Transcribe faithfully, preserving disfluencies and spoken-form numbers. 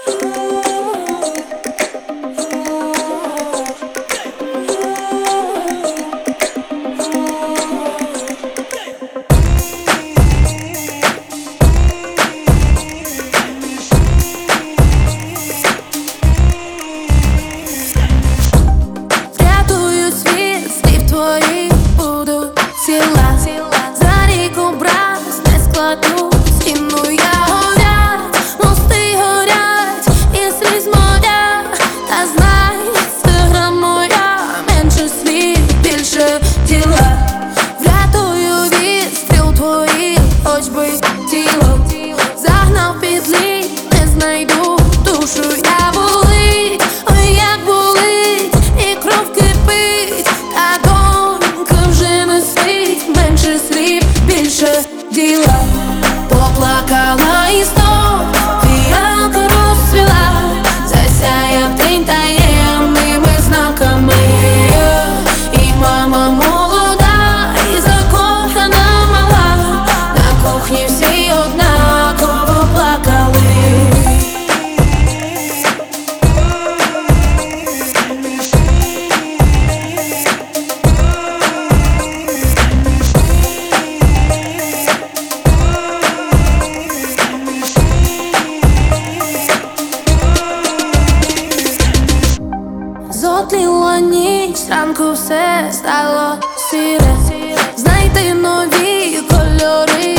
Врятую світ, слів твоїх буду ціла. За рік образ не складу стіну я. Горять, мости горять, і сліз моя. Та знай, стигра моя, менше слів, більше діла. Врятую від стріл твоїх, хоч би тіло. Загнав під лід, не знайду душу я. Болить, ой, як болить, і кров кипить, та донька вже не спить. Менше слів, більше діла. Поплакала і знов фіалка розцвіла, засяяв день таємними знаками. І мама молода, і закохана мала, на кухні всі однаково плакали. Зотліла ніч, зранку все стало сіре. Знайти нові кольори